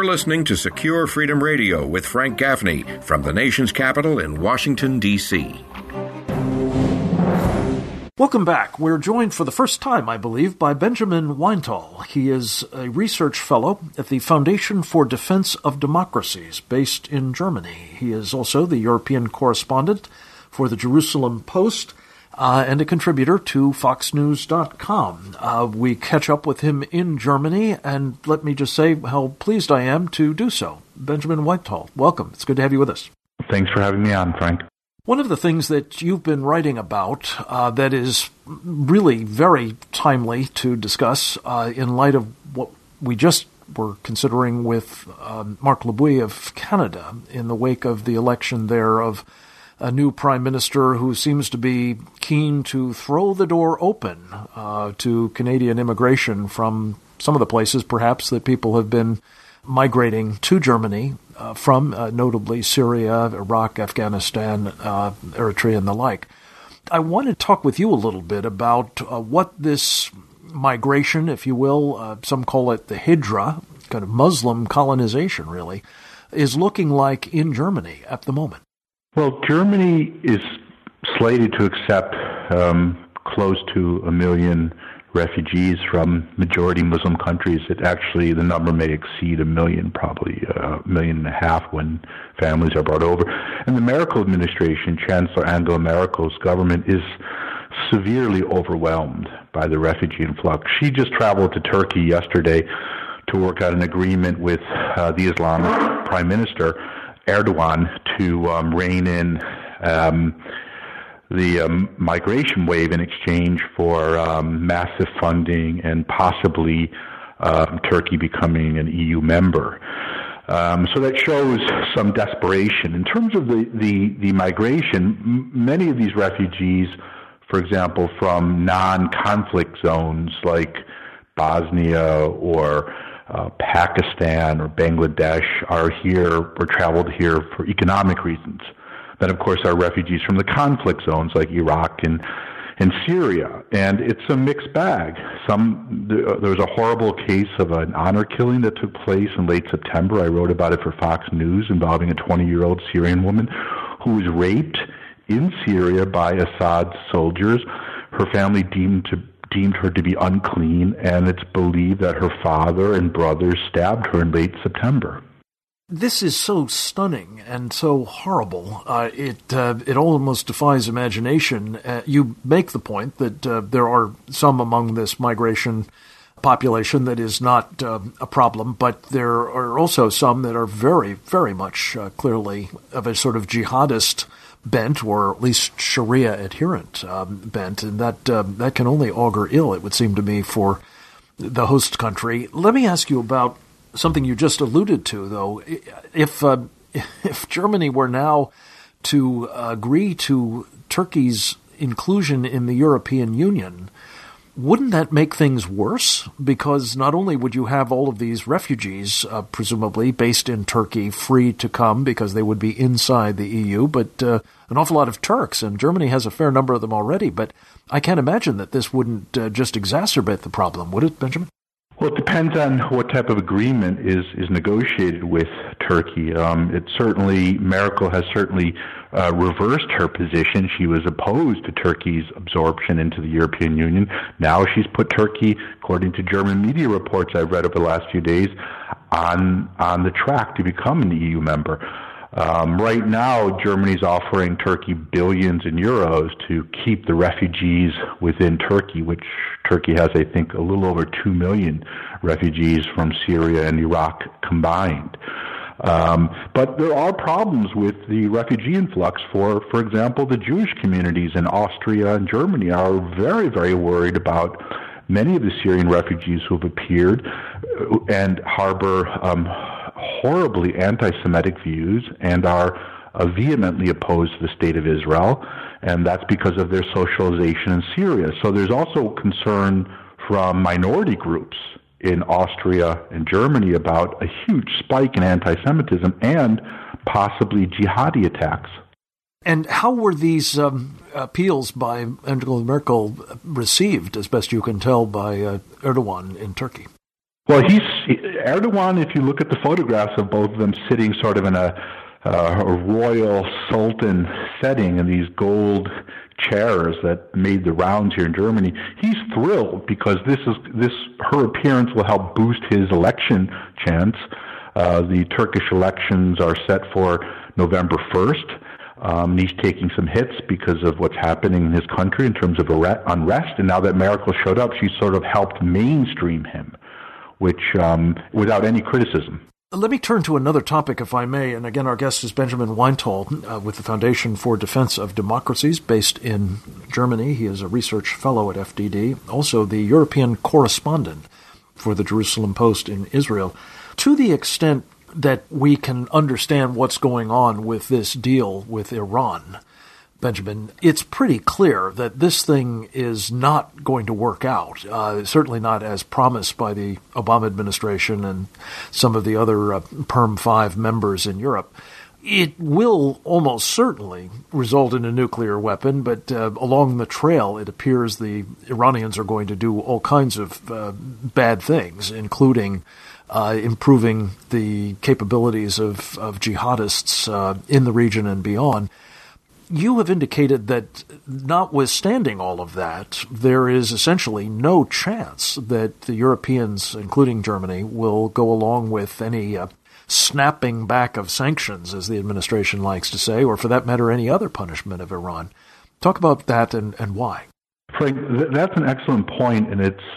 You're listening to Secure Freedom Radio with Frank Gaffney from the nation's capital in Washington, D.C. Welcome back. We're joined for the first time, I believe, by Benjamin Weinthal. He is a research fellow at the Foundation for Defense of Democracies, based in Germany. He is also the European correspondent for the Jerusalem Post and a contributor to FoxNews.com. We catch up with him in Germany, and let me just say how pleased I am to do so. Benjamin Weinthal, welcome. It's good to have you with us. Thanks for having me on, Frank. One of the things that you've been writing about that is really very timely to discuss in light of what we just were considering with Marc Libouille of Canada in the wake of the election there of a new prime minister who seems to be keen to throw the door open to Canadian immigration from some of the places perhaps that people have been migrating to Germany from, notably Syria, Iraq, Afghanistan, Eritrea, and the like. I want to talk with you a little bit about what this migration, if you will, some call it the Hijra, kind of Muslim colonization, really, is looking like in Germany at the moment. Well, Germany is slated to accept close to 1 million refugees from majority Muslim countries. The number may exceed 1 million, probably 1.5 million when families are brought over. And the Merkel administration, Chancellor Angela Merkel's government, is severely overwhelmed by the refugee influx. She just traveled to Turkey yesterday to work out an agreement with the Islamic Prime Minister Erdogan to rein in the migration wave in exchange for massive funding and possibly Turkey becoming an EU member. So that shows some desperation. In terms of the migration, many of these refugees, for example, from non-conflict zones like Bosnia or Pakistan or Bangladesh are traveled here for economic reasons. Then, of course, are refugees from the conflict zones like Iraq and Syria. And it's a mixed bag. There was a horrible case of an honor killing that took place in late September. I wrote about it for Fox News involving a 20-year-old Syrian woman who was raped in Syria by Assad's soldiers. Her family deemed her to be unclean, and it's believed that her father and brothers stabbed her in late September. This is so stunning and so horrible. It almost defies imagination. You make the point that there are some among this migration population that is not a problem, but there are also some that are very, very much clearly of a sort of jihadist bent, or at least Sharia adherent bent, and that can only augur ill, it would seem to me, for the host country. Let me ask you about something you just alluded to, though. If Germany were now to agree to Turkey's inclusion in the European Union, wouldn't that make things worse? Because not only would you have all of these refugees, presumably based in Turkey, free to come because they would be inside the EU, but an awful lot of Turks, and Germany has a fair number of them already. But I can't imagine that this wouldn't just exacerbate the problem, would it, Benjamin? Well, it depends on what type of agreement is negotiated with Turkey. Merkel has certainly reversed her position. She was opposed to Turkey's absorption into the European Union. Now she's put Turkey, according to German media reports I've read over the last few days, on the track to become an EU member. Right now, Germany's offering Turkey billions in euros to keep the refugees within Turkey, which Turkey has, I think, a little over 2 million refugees from Syria and Iraq combined. But there are problems with the refugee influx. For example, the Jewish communities in Austria and Germany are very, very worried about many of the Syrian refugees who have appeared and harbor horribly anti-Semitic views and are vehemently opposed to the State of Israel, and that's because of their socialization in Syria. So there's also concern from minority groups in Austria and Germany about a huge spike in anti-Semitism and possibly jihadi attacks. And how were these appeals by Angela Merkel received, as best you can tell, by Erdogan in Turkey? Well, Erdogan, if you look at the photographs of both of them sitting sort of in a royal sultan setting in these gold chairs that made the rounds here in Germany, he's thrilled because her appearance will help boost his election chance. The Turkish elections are set for November 1st. He's taking some hits because of what's happening in his country in terms of unrest. And now that Merkel showed up, she sort of helped mainstream him, which without any criticism. Let me turn to another topic, if I may. And again, our guest is Benjamin Weinthal with the Foundation for Defense of Democracies based in Germany. He is a research fellow at FDD, also the European correspondent for the Jerusalem Post in Israel. To the extent that we can understand what's going on with this deal with Iran, Benjamin, it's pretty clear that this thing is not going to work out, certainly not as promised by the Obama administration and some of the other Perm 5 members in Europe. It will almost certainly result in a nuclear weapon, but along the trail, it appears the Iranians are going to do all kinds of bad things, including improving the capabilities of jihadists in the region and beyond. You have indicated that notwithstanding all of that, there is essentially no chance that the Europeans, including Germany, will go along with any snapping back of sanctions, as the administration likes to say, or for that matter, any other punishment of Iran. Talk about that and why. Frank, that's an excellent point, and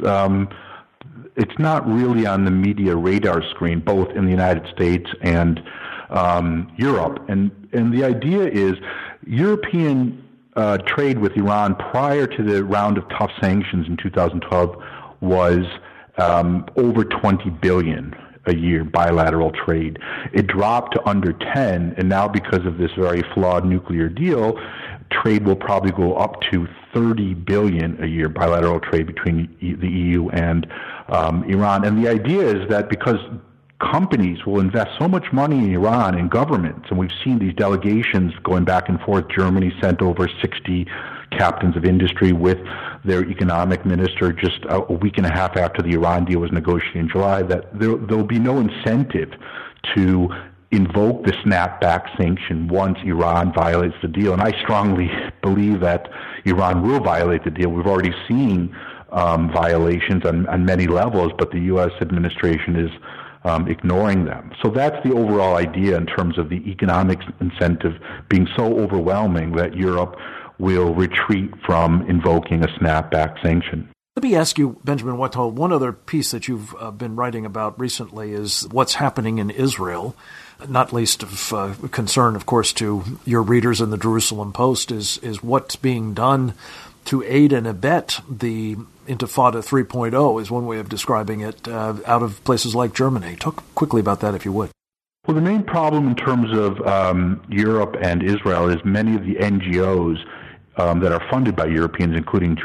it's not really on the media radar screen, both in the United States and Europe. And the idea is European trade with Iran prior to the round of tough sanctions in 2012 was over $20 billion a year bilateral trade. It dropped to under 10, and now because of this very flawed nuclear deal, trade will probably go up to $30 billion a year bilateral trade between the EU and Iran. And the idea is that because companies will invest so much money in Iran and governments, and we've seen these delegations going back and forth. Germany sent over 60 captains of industry with their economic minister just a week and a half after the Iran deal was negotiated in July, that there'll be no incentive to invoke the snapback sanction once Iran violates the deal. And I strongly believe that Iran will violate the deal. We've already seen violations on many levels, but the U.S. administration is ignoring them. So that's the overall idea in terms of the economic incentive being so overwhelming that Europe will retreat from invoking a snapback sanction. Let me ask you, Benjamin Weinthal, one other piece that you've been writing about recently is what's happening in Israel, not least of concern, of course, to your readers in the Jerusalem Post, is what's being done to aid and abet the Intifada 3.0 is one way of describing it, out of places like Germany. Talk quickly about that, if you would. Well, the main problem in terms of Europe and Israel is many of the NGOs that are funded by Europeans, including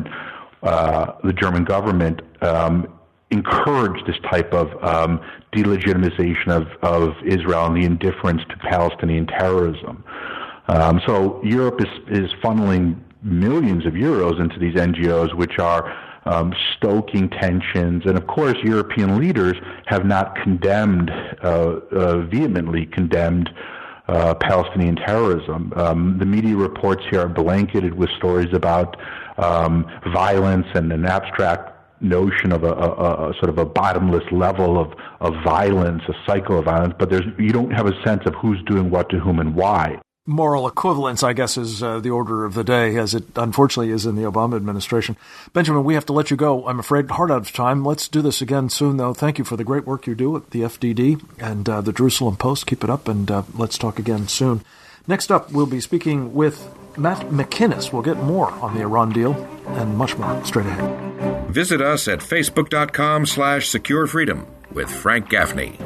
the German government, encourage this type of delegitimization of Israel and the indifference to Palestinian terrorism. So Europe is funneling millions of euros into these NGOs, which are stoking tensions. And of course, European leaders have not vehemently condemned Palestinian terrorism. The media reports here are blanketed with stories about violence and an abstract notion of a sort of a bottomless level of violence, a cycle of violence, but you don't have a sense of who's doing what to whom and why. Moral equivalence, I guess, is the order of the day, as it unfortunately is in the Obama administration. Benjamin, we have to let you go. I'm afraid hard out of time. Let's do this again soon, though. Thank you for the great work you do at the FDD and the Jerusalem Post. Keep it up, and let's talk again soon. Next up, we'll be speaking with Matt McInnes. We'll get more on the Iran deal and much more straight ahead. Visit us at facebook.com/securefreedom with Frank Gaffney.